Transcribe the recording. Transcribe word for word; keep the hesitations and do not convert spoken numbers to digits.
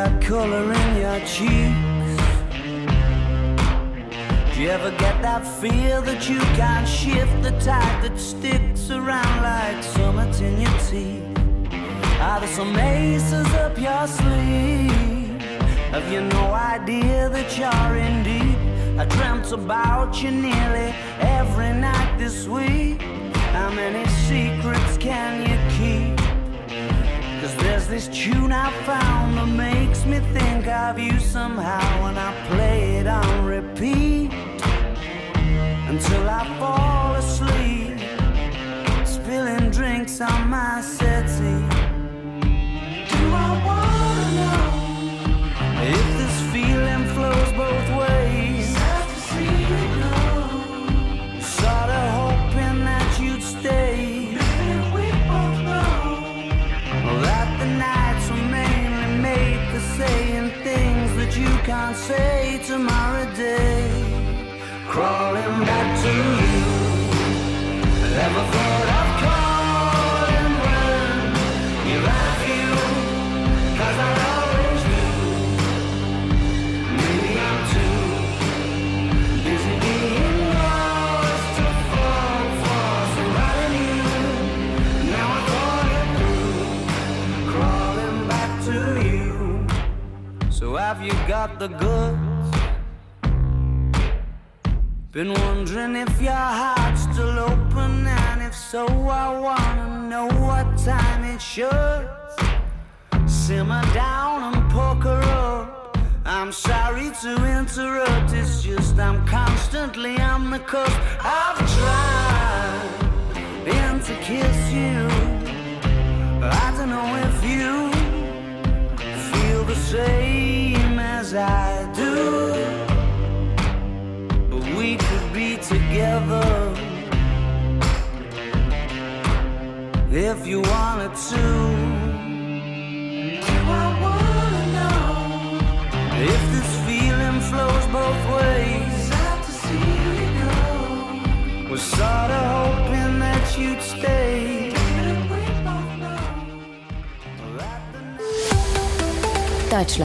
the color in your cheeks? Do you ever get that feel that you can't shift, the type that sticks around like summits in your teeth? Are there some aces up your sleeve? Have you no idea that you're in deep? I dreamt about you nearly every night this week. How many secrets can you keep? Cause there's this tune I found that makes me think of you somehow, and I play it on repeat until I fall asleep, spilling drinks on my settee. Do I wanna know if this feeling flows both ways? Sad to see you go. Sorta hoping that you'd stay. Maybe we both know that the nights were mainly made for saying things that you can't say tomorrow day. Crawling back to you, never thought of calling when you love you, cause I always do. Maybe I'm too busy being lost to fall for somebody new. Now I thought it through, crawling back to you. So have you got the goods? Been wondering if your heart's still open, and if so, I wanna know what time it should. Simmer down and poker up. I'm sorry to interrupt, it's just I'm constantly on the cusp. I've tried been to kiss you. I don't know if you feel the same as I do. We could be together if you wanted to. Do I wanna know if this feeling flows both ways? Sad to see you go. Was sorta hoping that you'd stay. Deutschland.